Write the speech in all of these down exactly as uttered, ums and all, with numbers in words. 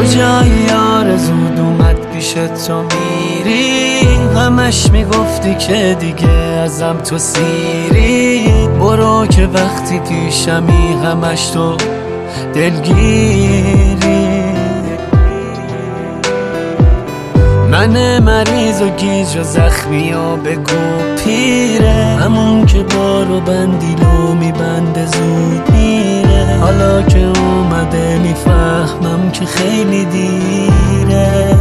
کجایی آرزود اومد پیش تو میری، همش میگفتی که دیگه ازم تو سیری. برو که وقتی پیشمی همش تو دلگیری. من مریض و گیج و زخمی و بگو پیره، همون که بارو بندیلو میبنده زود میره. حالا که اومده میفهمم که خیلی دیره.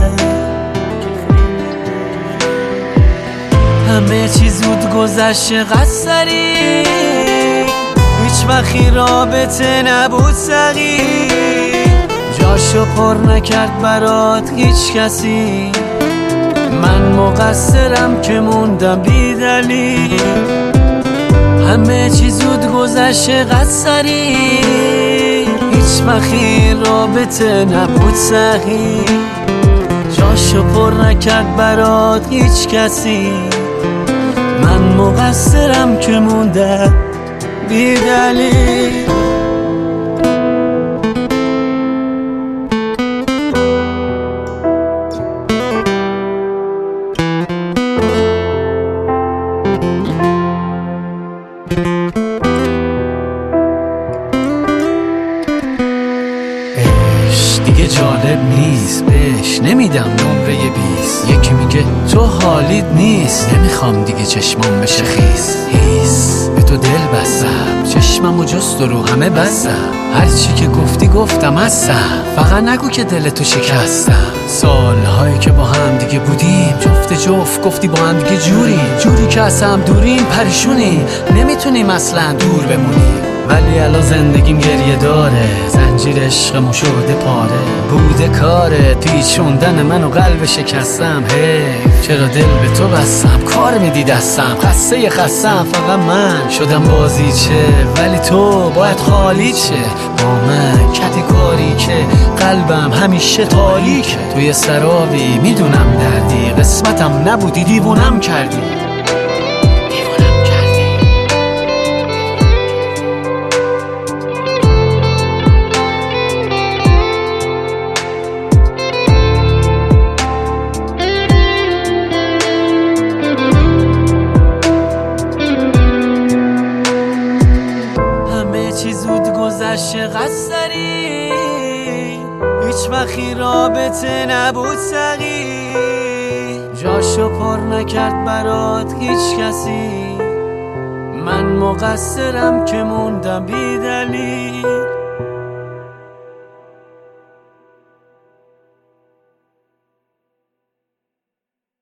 همه چی زود گذشت قصری، هیچ وقتی رابطه نبود سقی. جاشو پر نکرد برات هیچ کسی، من مقصرم که موندم بی دلیل. همه چی زود گذشت قصری، هیچ وقتی رابطه نبود صحیح. جاشو پر نکرد برات هیچ کسی، من مقصرم که موندم بی دلیل. دیگه جالب نیست، بهش نمیدم نمره بیست. یکی میگه تو حالیت نیست، نمیخوام دیگه چشمام بشه خیس. هیس به تو دل بستم، چشمم و جست و رو همه بستم. هرچی که گفتی گفتم هستم، فقط نگو که دل تو شکستم. سالهایی که با هم دیگه بودیم، جفت جفت گفتی با هم دیگه جوری جوری که از هم دوریم پریشونی، نمیتونیم اصلا دور بمونیم. ولی الان زندگیم گریه داره، زنجیر عشقمو شده پاره. بوده کاره پیچوندن من و قلب شکستم. حیف چرا دل به تو بستم، کار میدی دستم. خسته خستم فقط من شدم بازیچه، ولی تو باید خالی چه. با من کتی کاری که قلبم همیشه تاریکه. توی سرابی میدونم دردی، قسمتم نبودی دیوونم کردی. چی زود گذشت قصری، هیچ وقتی رابطه نبود سقی. جاشو پر نکرد برات هیچ کسی، من مقصرم که موندم بی دلیل.